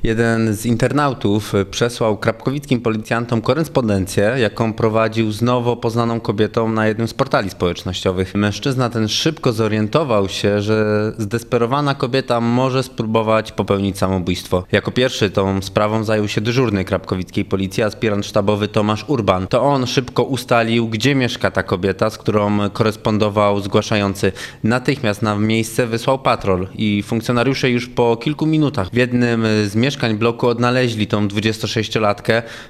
Jeden z internautów przesłał krapkowickim policjantom korespondencję, jaką prowadził z nowo poznaną kobietą na jednym z portali społecznościowych. Mężczyzna ten szybko zorientował się, że zdesperowana kobieta może spróbować popełnić samobójstwo. Jako pierwszy tą sprawą zajął się dyżurny krapkowickiej policji, aspirant sztabowy Tomasz Urban. To on szybko ustalił, gdzie mieszka ta kobieta, z którą korespondował zgłaszający. Natychmiast na miejsce wysłał patrol i funkcjonariusze już po kilku minutach w jednym z mieszkań bloku odnaleźli tą 26-latkę.